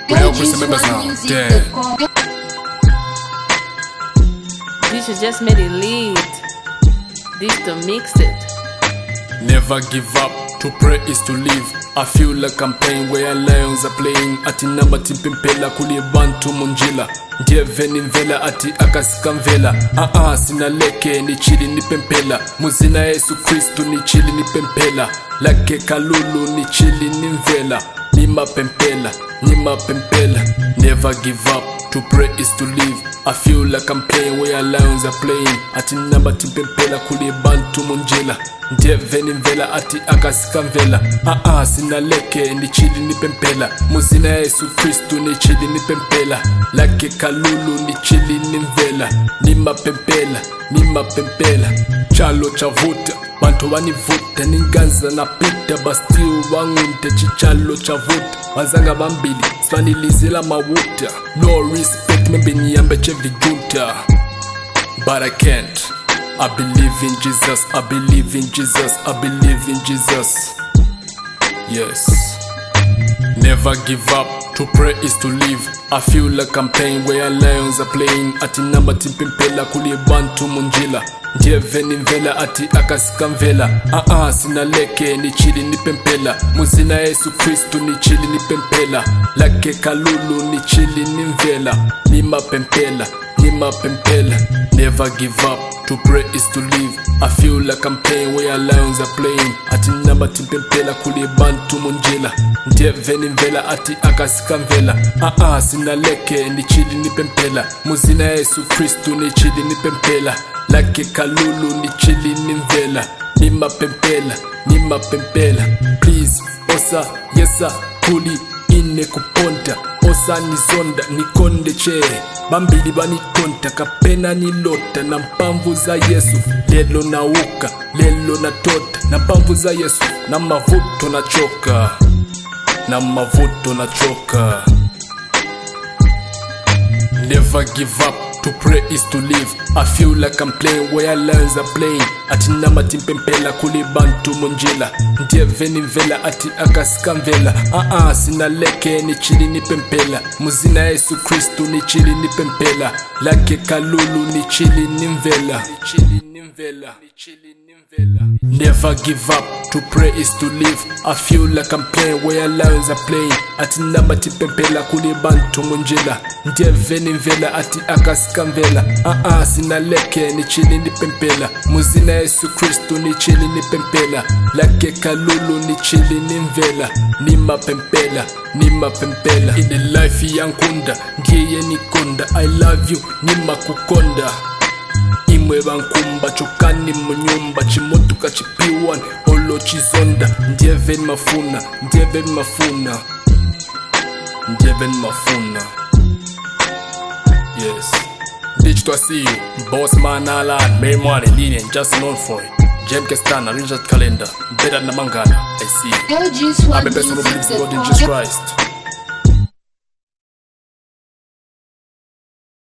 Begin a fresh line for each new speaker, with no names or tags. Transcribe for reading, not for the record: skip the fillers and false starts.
Well, Chris members now. Damn.
You should just made it lead. This to mix it.
Never give up, to pray is to live. I feel like I'm playing where lions are playing. Ati namba timpempela kuli bantu munjila. Ndiye veni mvela ati akasika mvela. Sina leke ni chili ni pempela. Muzina Yesu Kristu ni chili ni pempela. Lake kalulu ni chili ni mvela. Nima pempela, nima pempela. Never give up, to pray is to live. I feel like I'm playing where lions are playing. Ati namba timpempela kuli bantu munjila. Ndiye veni mvela ati akasika mvela. Sina leke ni chili ni pempela. Muzina Yesu Kristu ni chili ni pempela. Lake kalulu ni chili ni mvela. Nima pempela, nima pempela. Chalo chavuta, bantu wanivuta. Ninganza na pita, bastiu wangunte. Chichalo chavuta, wazanga bambili svanilizila mawuta. No respect, membe niyambe chevijunta. But I can't. I believe in Jesus, I believe in Jesus, I believe in Jesus. Yes. Never give up, to pray is to live. I feel like I'm playing where lions are playing. Ati namba timpempela kuli bantu munjila. Ndiye veni mvela ati akasika mvela. Sina leke ni chili ni pempela. Muzina Yesu Kristu ni chili ni pempela. Lake kalulu ni chili ni mvela. Nima pempela, nima pempela. Never give up, to pray is to live. I feel like I'm playing where lions are playing. Ati namba timpempela kuli bantu munjila. Ndiye veni mvela ati akasika mvela. Sina leke ni chili ni pempela. Muzina Yesu Kristu ni chili ni pempela. Lake kalulu ni chili ni mvela. Nima pempela, nima pempela. Please, osa, yesa, kuli ine kuponta. Osa nizonda, nikonde che. Bambili banikonta, kapena nilota. Na mpamvu za Yesu, lelo na uka, lelo na tota. Na mpamvu za Yesu, na mavuto na choka. Na mavuto na choka. Never give up, to pray is to live. I feel like I'm playing where lions are playing. Ati namba timpempela kuli bantu munjila. Ndiye veni mvela ati akasika mvela. Sina leke ni chili ni pempela. Muzina Yesu Kristu ni chili ni pempela. Lake kalulu ni chili ni mvela. Never give up, to pray is to live. I feel like I'm playing where lions are playing. Ati namba timpempela kuli bantu munjila. Ndiye veni mvela ati akasika mvela. Sina leke ni chili ni pempela. Muzina Yesu Kristu ni chili ni pempela. Lake kalulu ni chili ni mvela. Nima pempela, nima pempela. In the life yankunda, ndiye nikonda. I love you, nima kukonda. Imwe bankumba, chokani munyumba. Chimotuka chipiwan, olo chizonda. Ndiye veni mafuna, ndiye veni mafuna. Ndiye veni mafuna. Yes. Ditch to see you, boss man Alan, Mary Money, lenient, just known for it. Jem Kestana, Richard Calendar, better than Mangana, I see you. I'm the person who believes in God in Jesus Christ.